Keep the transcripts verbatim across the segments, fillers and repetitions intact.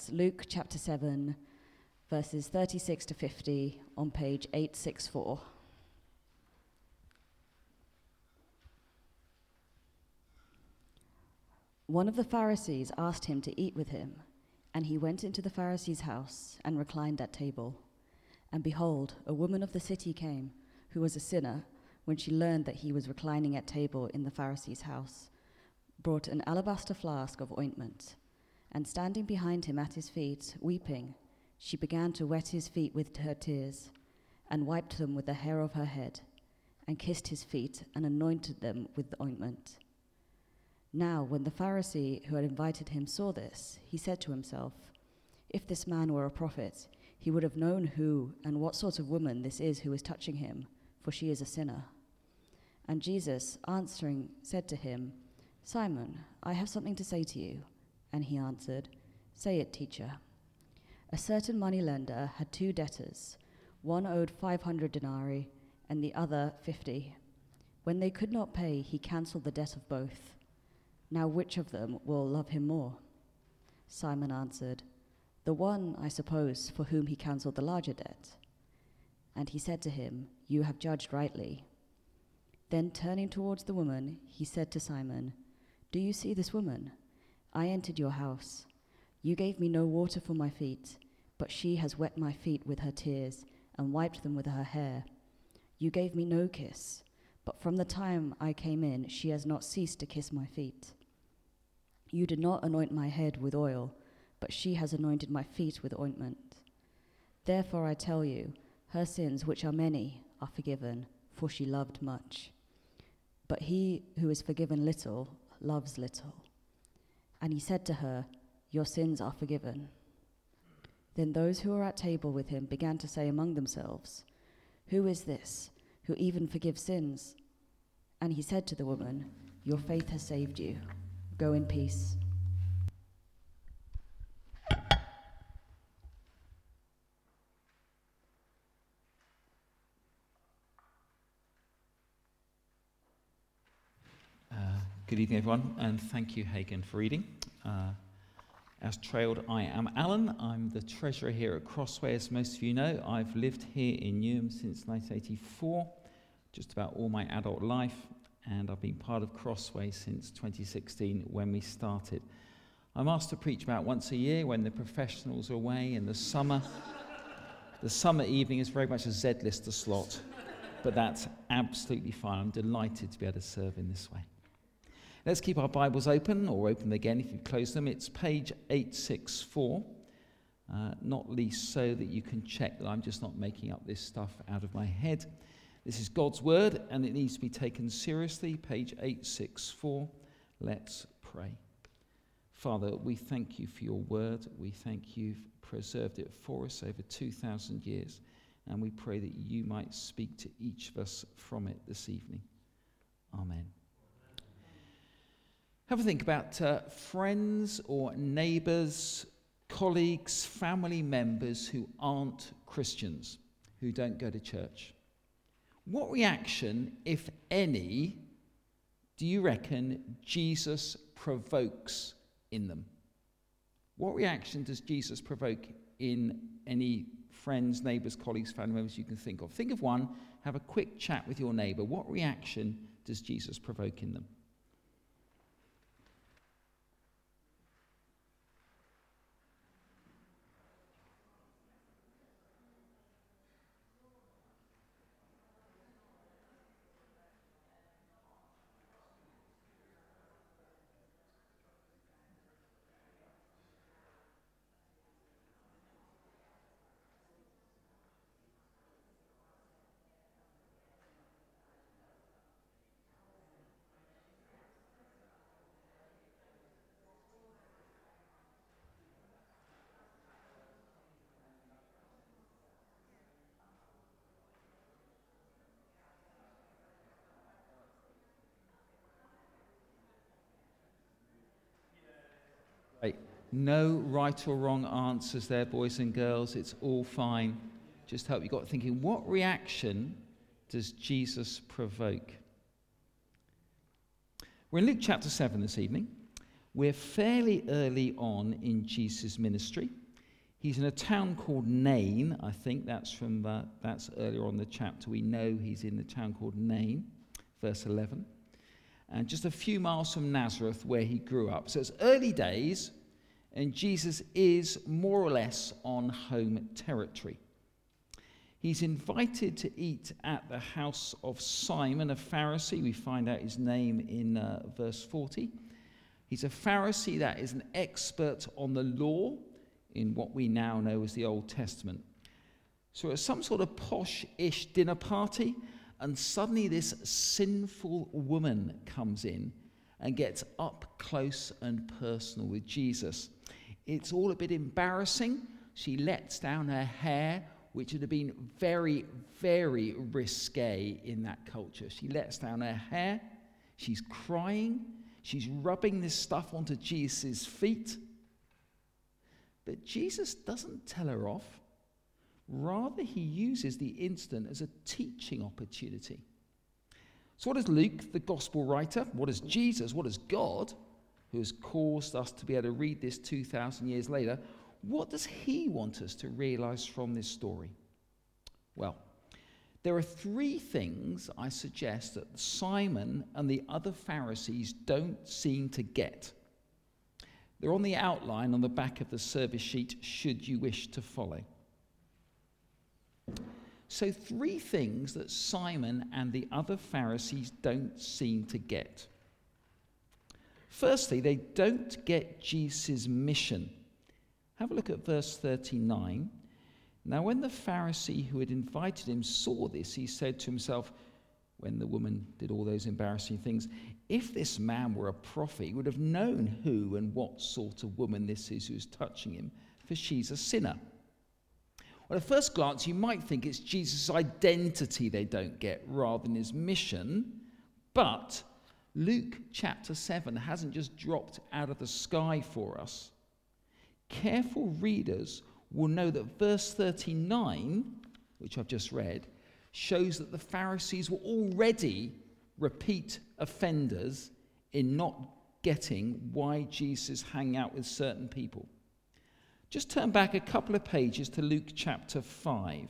That's Luke chapter seven, verses thirty-six to fifty on page eight sixty-four. One of the Pharisees asked him to eat with him, and he went into the Pharisee's house and reclined at table. And behold, a woman of the city came, who was a sinner, when she learned that he was reclining at table in the Pharisee's house, brought an alabaster flask of ointment, and standing behind him at his feet, weeping, she began to wet his feet with her tears, and wiped them with the hair of her head, and kissed his feet, and anointed them with the ointment. Now, when the Pharisee who had invited him saw this, he said to himself, "If this man were a prophet, he would have known who and what sort of woman this is who is touching him, for she is a sinner." And Jesus, answering, said to him, "Simon, I have something to say to you." And he answered, "Say it, teacher." A certain moneylender had two debtors. One owed five hundred denarii, and the other fifty. When they could not pay, he cancelled the debt of both. Now which of them will love him more? Simon answered, "The one, I suppose, for whom he cancelled the larger debt." And he said to him, "You have judged rightly." Then turning towards the woman, he said to Simon, "Do you see this woman? I entered your house. You gave me no water for my feet, but she has wet my feet with her tears and wiped them with her hair. You gave me no kiss, but from the time I came in, she has not ceased to kiss my feet. You did not anoint my head with oil, but she has anointed my feet with ointment. Therefore I tell you, her sins, which are many, are forgiven, for she loved much. But he who is forgiven little loves little." And he said to her, "Your sins are forgiven." Then those who were at table with him began to say among themselves, "Who is this, who even forgives sins?" And he said to the woman, "Your faith has saved you. Go in peace." Uh, good evening, everyone, and thank you, Hagen, for reading. Uh, as trailed, I am Alan. I'm the treasurer here at Crossway. As most of you know, I've lived here in Newham since nineteen eighty-four, just about all my adult life, and I've been part of Crossway since twenty sixteen when we started. I'm asked to preach about once a year when the professionals are away in the summer. The summer evening is very much a Z-lister slot, but that's absolutely fine. I'm delighted to be able to serve in this way. Let's keep our Bibles open, or open again if you close them. It's page eight sixty-four, uh, not least so that you can check that I'm just not making up this stuff out of my head. This is God's word, and it needs to be taken seriously. Page eight sixty-four. Let's pray. Father, we thank you for your word. We thank you've preserved it for us over two thousand years, and we pray that you might speak to each of us from it this evening. Amen. Have a think about uh, friends or neighbours, colleagues, family members who aren't Christians, who don't go to church. What reaction, if any, do you reckon Jesus provokes in them? What reaction does Jesus provoke in any friends, neighbours, colleagues, family members you can think of? Think of one, have a quick chat with your neighbour. What reaction does Jesus provoke in them? Right. No right or wrong answers there, boys and girls. It's all fine. Just hope you got thinking, what reaction does Jesus provoke? We're in Luke chapter seven this evening. We're fairly early on in Jesus' ministry. He's in a town called Nain. I think that's from uh, that's earlier on in the chapter. We know he's in the town called Nain, verse eleven. And just a few miles from Nazareth where he grew up. So it's early days, and Jesus is more or less on home territory. He's invited to eat at the house of Simon, a Pharisee. We find out his name in uh, verse forty. He's a Pharisee that is an expert on the law in what we now know as the Old Testament. So it's some sort of posh-ish dinner party, and suddenly this sinful woman comes in and gets up close and personal with Jesus. It's all a bit embarrassing. She lets down her hair, which would have been very, very risque in that culture. She lets down her hair. She's crying. She's rubbing this stuff onto Jesus' feet. But Jesus doesn't tell her off. Rather, he uses the incident as a teaching opportunity. So what does Luke, the gospel writer, what does Jesus, what does God, who has caused us to be able to read this two thousand years later, what does he want us to realize from this story? Well, there are three things I suggest that Simon and the other Pharisees don't seem to get. They're on the outline on the back of the service sheet, should you wish to follow. So three things that Simon and the other Pharisees don't seem to get. Firstly, they don't get Jesus' mission. Have a look at verse thirty-nine. Now when the Pharisee who had invited him saw this, he said to himself, when the woman did all those embarrassing things, if this man were a prophet, he would have known who and what sort of woman this is who's touching him, for she's a sinner. Well, at first glance, you might think it's Jesus' identity they don't get rather than his mission, but Luke chapter seven hasn't just dropped out of the sky for us. Careful readers will know that verse thirty-nine, which I've just read, shows that the Pharisees were already repeat offenders in not getting why Jesus hung out with certain people. Just turn back a couple of pages to Luke chapter five.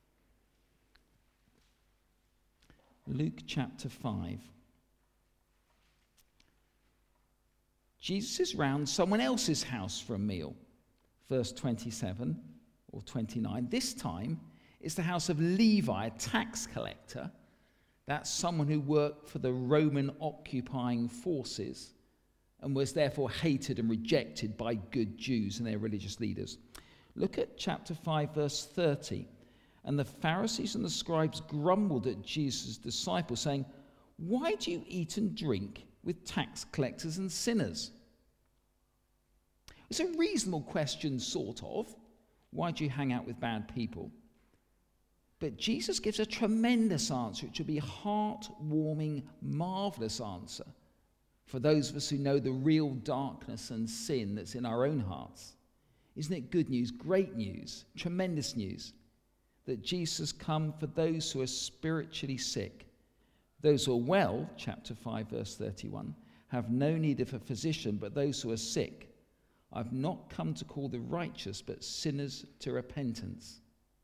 Luke chapter five. Jesus is round someone else's house for a meal. Verse twenty-seven or twenty-nine. This time, it's the house of Levi, a tax collector. That's someone who worked for the Roman occupying forces and was therefore hated and rejected by good Jews and their religious leaders. Look at chapter five, verse thirty. And the Pharisees and the scribes grumbled at Jesus' disciples, saying, why do you eat and drink with tax collectors and sinners? It's a reasonable question, sort of. Why do you hang out with bad people? But Jesus gives a tremendous answer. It should be a heart-warming, marvelous answer for those of us who know the real darkness and sin that's in our own hearts. Isn't it good news, great news, tremendous news, that Jesus has come for those who are spiritually sick? Those who are well, chapter five, verse thirty-one, have no need of a physician, but those who are sick. I've not come to call the righteous, but sinners to repentance.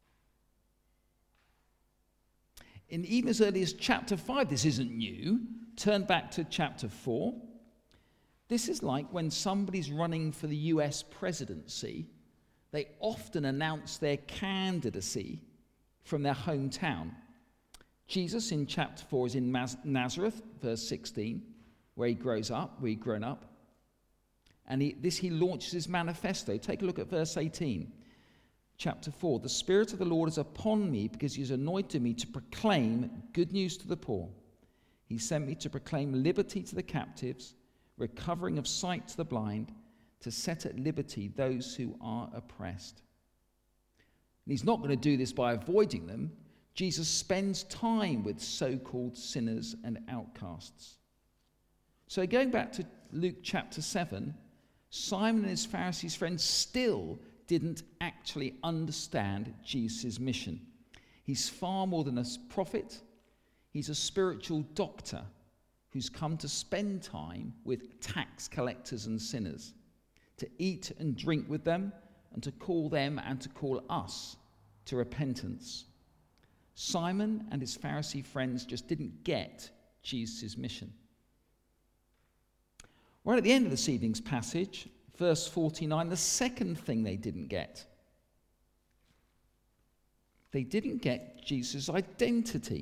In even as early as chapter five, this isn't new. Turn back to chapter four. This is like when somebody's running for the U S presidency, they often announce their candidacy from their hometown. Jesus in chapter four is in Nazareth, verse sixteen, where he grows up, where he'd grown up. And he, this he launches his manifesto. Take a look at verse eighteen. Chapter four, the Spirit of the Lord is upon me because he has anointed me to proclaim good news to the poor. He sent me to proclaim liberty to the captives, recovering of sight to the blind, to set at liberty those who are oppressed. And he's not going to do this by avoiding them. Jesus spends time with so-called sinners and outcasts. So going back to Luke chapter seven, Simon and his Pharisees friends still didn't actually understand Jesus' mission. He's far more than a prophet. He's a spiritual doctor. who's come to spend time with tax collectors and sinners, to eat and drink with them, and to call them and to call us to repentance. Simon and his Pharisee friends just didn't get Jesus' mission. Right at the end of this evening's passage, verse forty-nine, the second thing they didn't get. They didn't get Jesus' identity.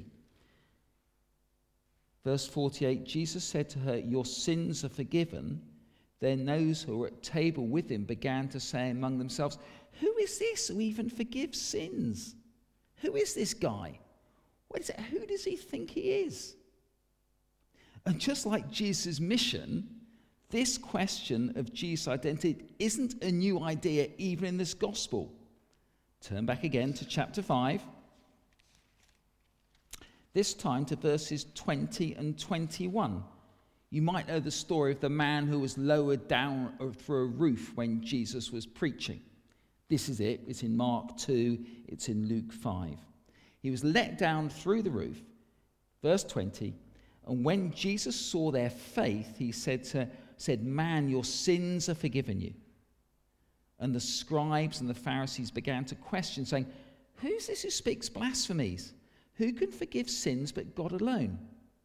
Verse forty-eight, Jesus said to her, "Your sins are forgiven." Then those who were at table with him began to say among themselves, "Who is this who even forgives sins? Who is this guy? What is it? Who does he think he is?" And just like Jesus' mission, this question of Jesus' identity isn't a new idea even in this gospel. Turn back again to chapter five. This time to verses twenty and twenty-one. You might know the story of the man who was lowered down through a roof when Jesus was preaching. This is it. It's in Mark two. It's in Luke five. He was let down through the roof. Verse twenty. And when Jesus saw their faith, he said, to, said, "Man, your sins are forgiven you." And the scribes and the Pharisees began to question, saying, "Who's this who speaks blasphemies? Who can forgive sins but God alone?"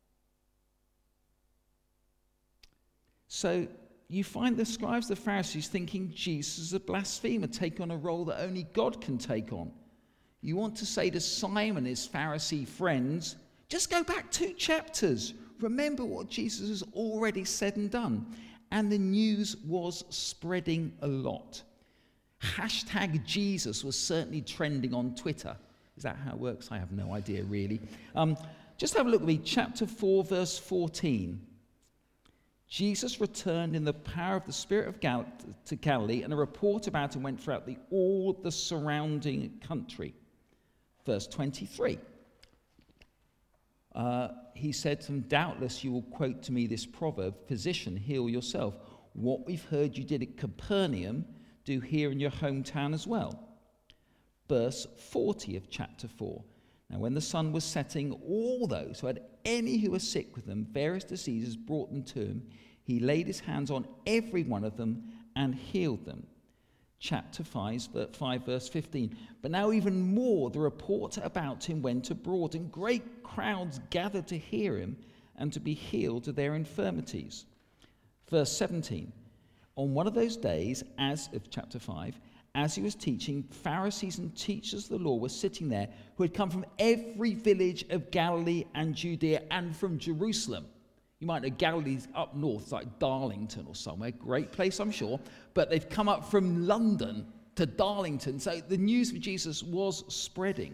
So you find the scribes, the Pharisees, thinking Jesus is a blasphemer, taking on a role that only God can take on. You want to say to Simon and his Pharisee friends, just go back two chapters. Remember what Jesus has already said and done. And the news was spreading a lot. Hashtag Jesus was certainly trending on Twitter. Is that how it works? I have no idea, really. Um, just have a look at me. Chapter four, verse fourteen. Jesus returned in the power of the Spirit of Gal- to Galilee, and a report about him went throughout the, all the surrounding country. Verse twenty-three. Uh, he said to them, "Doubtless you will quote to me this proverb, 'Physician, heal yourself. What we've heard you did at Capernaum, do here in your hometown as well.'" Verse forty of chapter four. Now when the sun was setting, all those who had any who were sick with them, various diseases, brought them to him. He laid his hands on every one of them and healed them. Chapter five, verse fifteen. But now even more, the report about him went abroad, and great crowds gathered to hear him and to be healed of their infirmities. Verse seventeen. On one of those days, as of chapter five, as he was teaching, Pharisees and teachers of the law were sitting there who had come from every village of Galilee and Judea and from Jerusalem. You might know Galilee's up north, it's like Darlington or somewhere. Great place, I'm sure. But they've come up from London to Darlington. So the news of Jesus was spreading.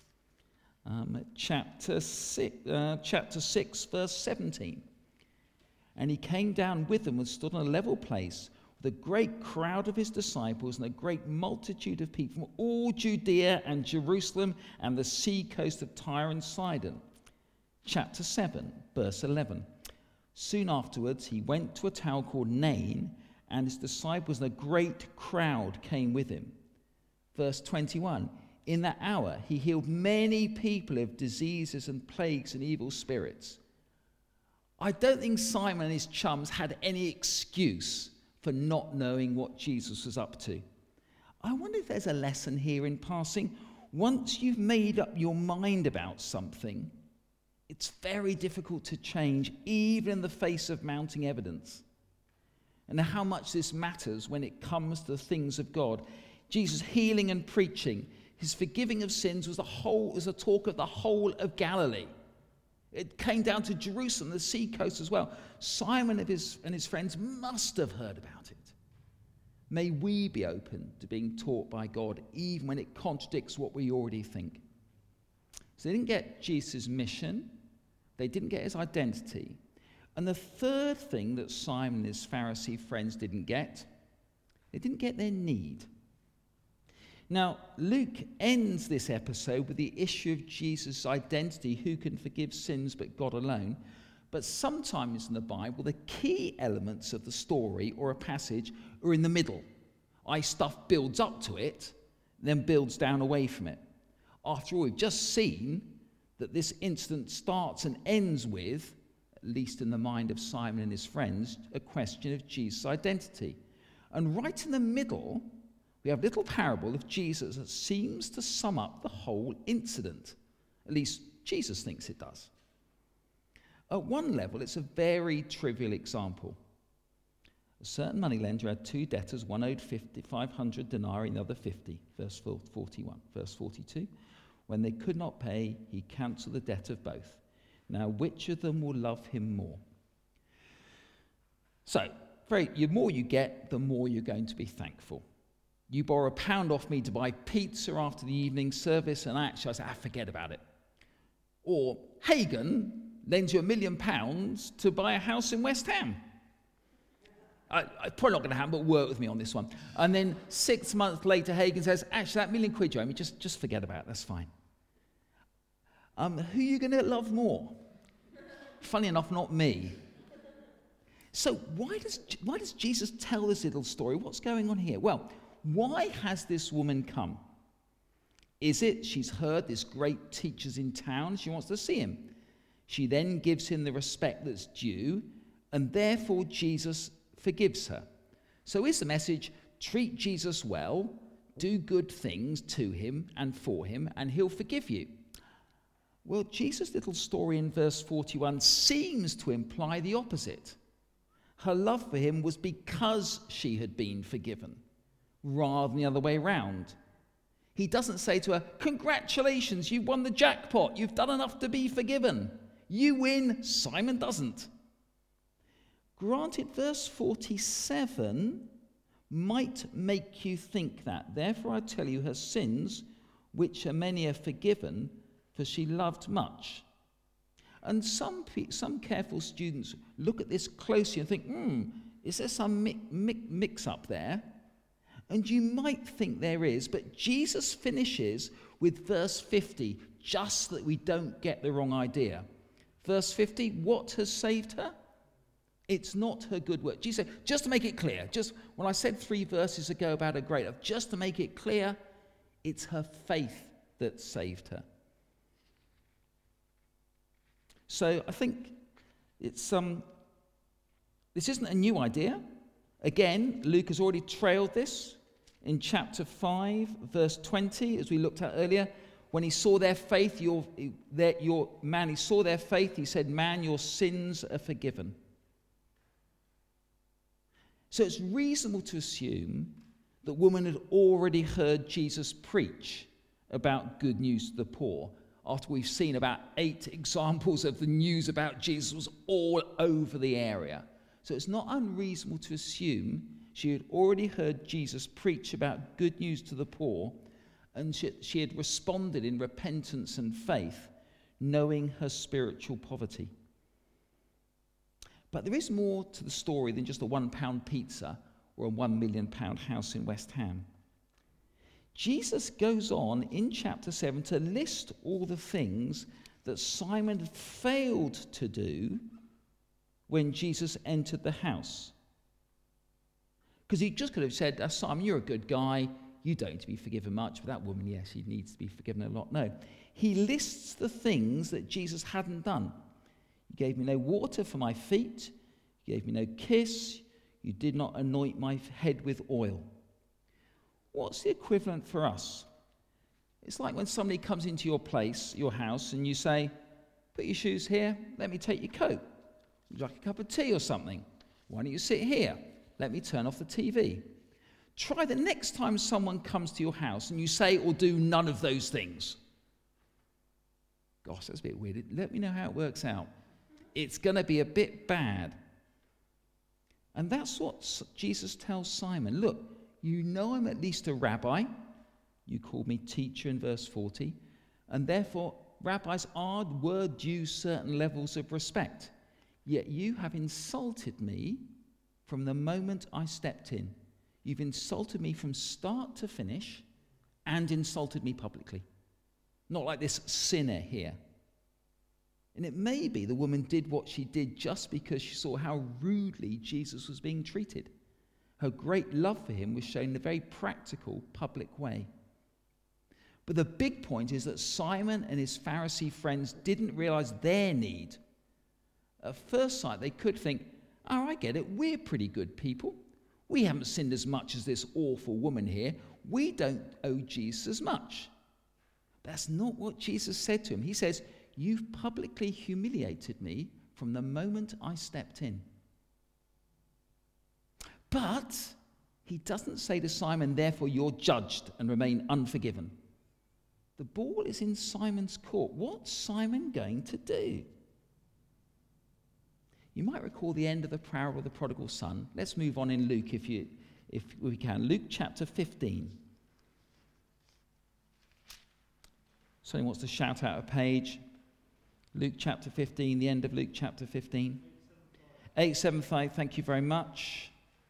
Um, chapter six, uh, chapter six, verse seventeen. And he came down with them and stood on a level place, the great crowd of his disciples and a great multitude of people from all Judea and Jerusalem and the sea coast of Tyre and Sidon. Chapter seven, verse eleven. Soon afterwards he went to a town called Nain, and his disciples and a great crowd came with him. Verse twenty-one. In that hour he healed many people of diseases and plagues and evil spirits. I don't think Simon and his chums had any excuse for not knowing what Jesus was up to. I wonder if there's a lesson here in passing. Once you've made up your mind about something, it's very difficult to change, even in the face of mounting evidence. And how much this matters when it comes to the things of God. Jesus' healing and preaching, his forgiving of sins was the whole, was the talk of the whole of Galilee. It came down to Jerusalem, the sea coast as well. Simon and his, and his friends must have heard about it. May we be open to being taught by God, even when it contradicts what we already think. So they didn't get Jesus' mission. They didn't get his identity. And the third thing that Simon and his Pharisee friends didn't get, they didn't get their need. Now, Luke ends this episode with the issue of Jesus' identity, who can forgive sins but God alone. But sometimes in the Bible, the key elements of the story or a passage are in the middle. I stuff builds up to it, then builds down away from it. After all, we've just seen that this incident starts and ends with least in the mind of Simon and his friends, a question of Jesus' identity. And right in the middle, we have a little parable of Jesus that seems to sum up the whole incident. At least Jesus thinks it does. At one level, it's a very trivial example. A certain moneylender had two debtors, one owed five hundred denarii and the other fifty, verse forty-one. Verse forty-two, when they could not pay, he cancelled the debt of both. Now, which of them will love him more? So, very, the more you get, the more you're going to be thankful. You borrow a pound off me to buy pizza after the evening service, and actually I say, ah, forget about it. Or Hagen lends you a million pounds to buy a house in West Ham. I, I, probably not going to happen, but work with me on this one. And then six months later, Hagen says, actually, that million quid you owe me, just, just forget about it, that's fine. Um, who are you going to love more? Funny enough, not me. So why does, why does Jesus tell this little story? What's going on here? Well, why has this woman come? Is it she's heard this great teacher's in town, she wants to see him? She then gives him the respect that's due, and therefore Jesus forgives her. So is the message, treat Jesus well, do good things to him and for him, and he'll forgive you? Well, Jesus' little story in verse forty-one seems to imply the opposite. Her love for him was because she had been forgiven, rather than the other way around. He doesn't say to her, congratulations, you've won the jackpot, you've done enough to be forgiven. You win, Simon doesn't. Granted, verse forty-seven might make you think that. Therefore I tell you, her sins, which are many, are forgiven, for she loved much. And some some careful students look at this closely and think, hmm, is there some mi- mi- mix-up there? And you might think there is, but Jesus finishes with verse fifty, just that we don't get the wrong idea. Verse fifty, what has saved her? It's not her good work. Jesus said, just to make it clear, just when I said three verses ago about her great love, just to make it clear, it's her faith that saved her. So I think it's um, this isn't a new idea. Again, Luke has already trailed this in chapter five, verse twenty, as we looked at earlier. When he saw their faith, your, their, your man, he saw their faith, he said, man, your sins are forgiven. So it's reasonable to assume that woman had already heard Jesus preach about good news to the poor, after we've seen about eight examples of the news about Jesus was all over the area. So it's not unreasonable to assume she had already heard Jesus preach about good news to the poor, and she, she had responded in repentance and faith, knowing her spiritual poverty. But there is more to the story than just a one-pound pizza or a one million pound house in West Ham. Jesus goes on in chapter seven to list all the things that Simon had failed to do when Jesus entered the house. Because he just could have said, oh, Simon, you're a good guy. You don't need to be forgiven much. But that woman, yes, she needs to be forgiven a lot. No. He lists the things that Jesus hadn't done. You gave me no water for my feet. You gave me no kiss. You did not anoint my head with oil. What's the equivalent for us? It's like when somebody comes into your place, your house, and you say, put your shoes here, let me take your coat. Would you like a cup of tea or something? Why don't you sit here? Let me turn off the T V. Try the next time someone comes to your house and you say or do none of those things. Gosh, that's a bit weird. Let me know how it works out. It's going to be a bit bad. And that's what Jesus tells Simon. Look, you know I'm at least a rabbi. You called me teacher in verse forty. And therefore, rabbis are, were due certain levels of respect. Yet you have insulted me from the moment I stepped in. You've insulted me from start to finish and insulted me publicly. Not like this sinner here. And it may be the woman did what she did just because she saw how rudely Jesus was being treated. Her great love for him was shown in a very practical, public way. But the big point is that Simon and his Pharisee friends didn't realize their need At first sight, they could think, oh, I get it, we're pretty good people. We haven't sinned as much as this awful woman here. We don't owe Jesus as much. That's not what Jesus said to him. He says, you've publicly humiliated me from the moment I stepped in. But he doesn't say to Simon, therefore you're judged and remain unforgiven. The ball is in Simon's court. What's Simon going to do? You might recall the end of the parable of the prodigal son. Let's move on in Luke if you, if we can. Luke chapter fifteen. Someone wants to shout out a page. Luke chapter fifteen, the end of Luke chapter fifteen. eight seven five, thank you very much.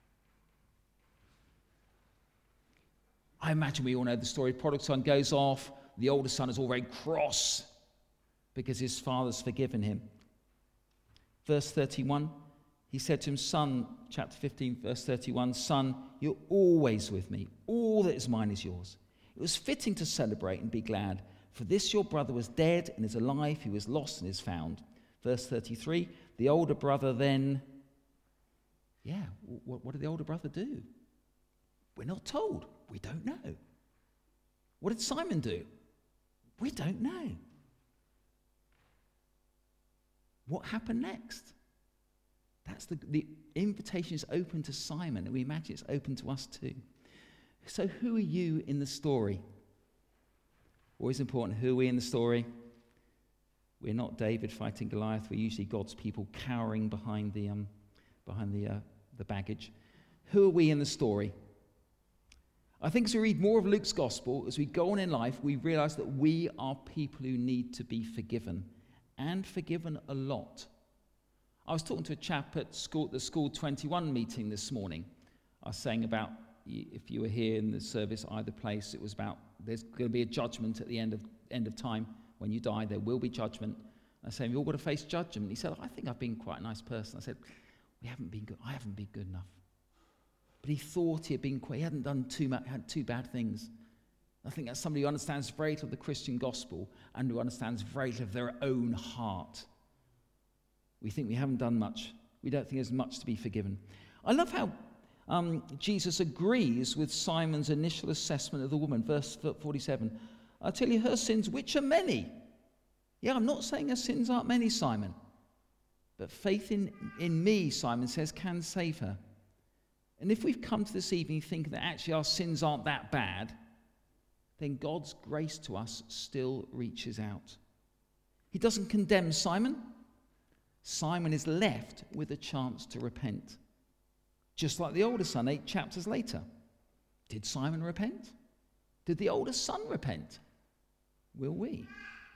I imagine we all know the story. Prodigal son goes off. The older son is all very cross because his father's forgiven him. Verse thirty-one, he said to him, son, chapter fifteen, verse thirty-one, son, you're always with me. All that is mine is yours. It was fitting to celebrate and be glad, for this your brother was dead and is alive. He was lost and is found. Verse thirty-three, the older brother then, yeah, what, what did the older brother do? We're not told. We don't know. What did Simon do? We don't know. What happened next? That's the, the invitation is open to Simon, and we imagine it's open to us too. So who are you in the story? Always important, who are we in the story? We're not David fighting Goliath. We're usually God's people cowering behind the um, behind the uh, the baggage. Who are we in the story? I think as we read more of Luke's gospel, as we go on in life, we realize that we are people who need to be forgiven, and forgiven a lot. I was talking to a chap at school, the School twenty-one meeting this morning. I was saying about, if you were here in the service, either place, it was about there's going to be a judgment at the end of end of time. When you die, there will be judgment. I was saying, you've all got to face judgment. He said, I think I've been quite a nice person. I said, we haven't been good. I haven't been good enough. But he thought he had been quite, he hadn't done too much, had two bad things. I think that's somebody who understands very little of the Christian gospel and who understands very little of their own heart. We think we haven't done much. We don't think there's much to be forgiven. I love how um, Jesus agrees with Simon's initial assessment of the woman. Verse forty-seven. I tell you, her sins, which are many. Yeah, I'm not saying her sins aren't many, Simon. But faith in, in me, Simon says, can save her. And if we've come to this evening thinking that actually our sins aren't that bad, then God's grace to us still reaches out. He doesn't condemn Simon. Simon is left with a chance to repent. Just like the older son, eight chapters later. Did Simon repent? Did the older son repent? Will we?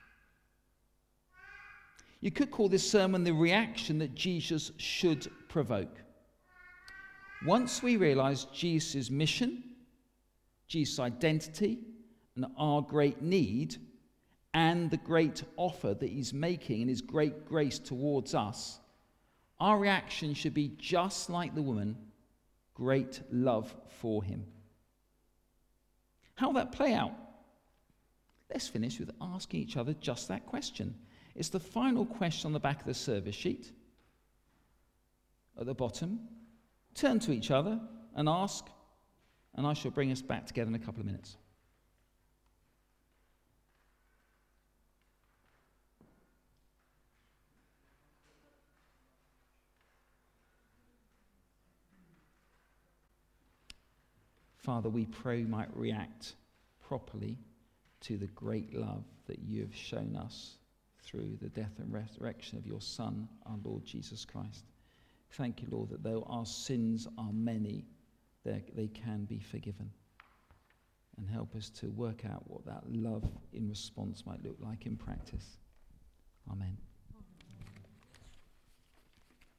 You could call this sermon the reaction that Jesus should provoke. Once we realize Jesus' mission, Jesus' identity, and our great need, and the great offer that he's making and his great grace towards us, our reaction should be just like the woman, great love for him. How will that play out? Let's finish with asking each other just that question. It's the final question on the back of the service sheet. At the bottom, turn to each other and ask, and I shall bring us back together in a couple of minutes. Father, we pray we might react properly to the great love that you have shown us through the death and resurrection of your Son, our Lord Jesus Christ. Thank you, Lord, that though our sins are many, they can be forgiven. And help us to work out what that love in response might look like in practice. Amen.